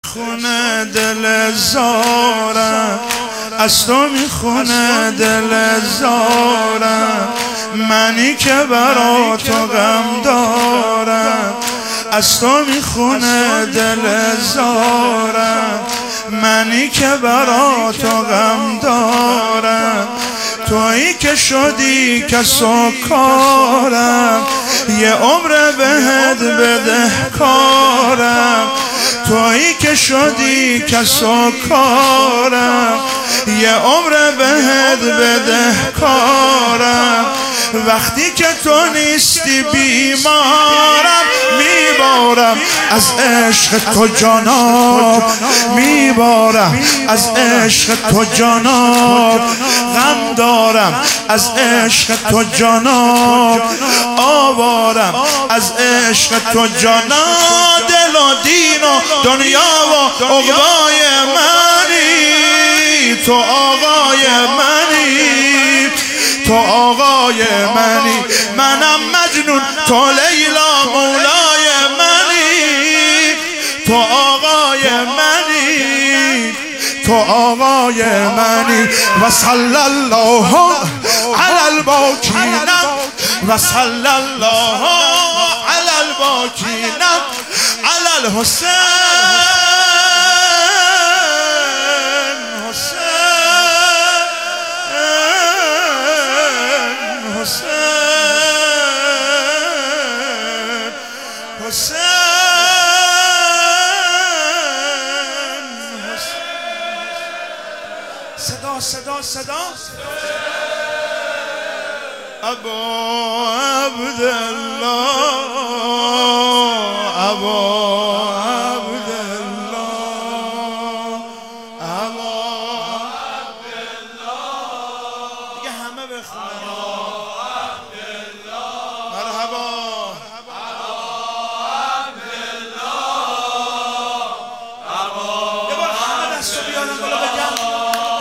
میخونه دل زارم، از تو میخونه دل زارم، منی که برا تو غم دارم. از تو میخونه دل زارم، منی که برا تو غم دارم. تویی که شدی کس و کارم، یه عمر بهت بده کارم. تویی که شدی کس و کارم، یه عمر بهت بده کارم. وقتی که تو نیستی بیمارم، میبارم از عشق تو جانم، میبارم از عشق تو جانم. غم دارم از عشق تو جانم، آوارم از عشق تو جانم. دل و دین و دنیا و عقبای منی، تو آقای منی، تو آقای منی. منم مجنون، تو لیلا مولای منی، تو آقای منی، تو آقای منی. و صلی الله علی الباکین، و صلی الله علی الباکین، علی الحسین. صدا صدا ابا عبدالله، ابا عبدالله، ابا عبدالله. دیگه همه بخونن ابا عبدالله، مرحبا ابا عبدالله، ابا. یه بار همه دستو بیارن بالا بگم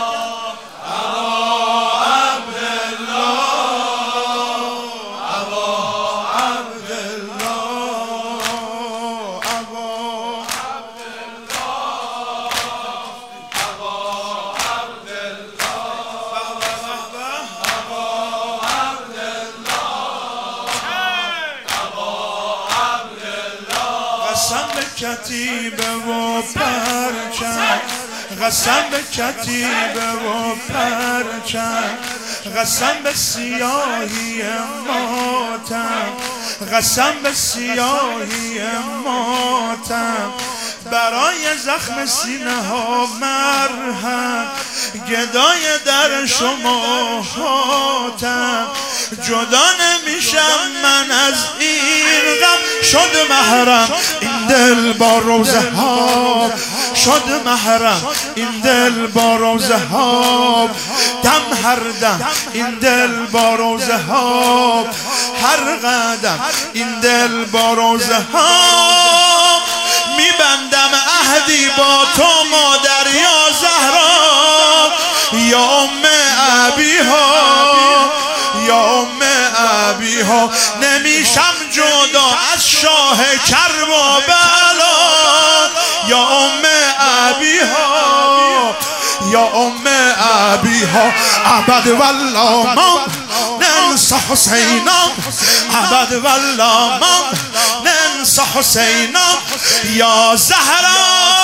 قسم به کتیبه و پرچم، قسم به کتیبه و پرچم، قسم به سیاهی ماتم، قسم به سیاهی ماتم. برای زخم سینه ها مرهم، گدای در شما حاتم. جدا نمیشم من از این غم، شد محرم این دل با روزه ها، شد محرم این دل با روزه ها. دم هر دم این دل با روزه ها، هر قدم این دل با روزه ها. میبندم عهدی با تو مادر یا زهرا، یا ام ابیها، یا ام ابیها. نمیشم جدا از شاه کربلا، یا ام ابیها، یا ام ابیها. ابد والله ما ننسى حسینا، ابد والله ما ننسى حسینا. یا زهرا،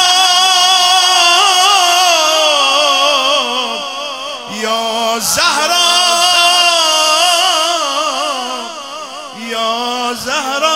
یا زهرا، یا زهرا.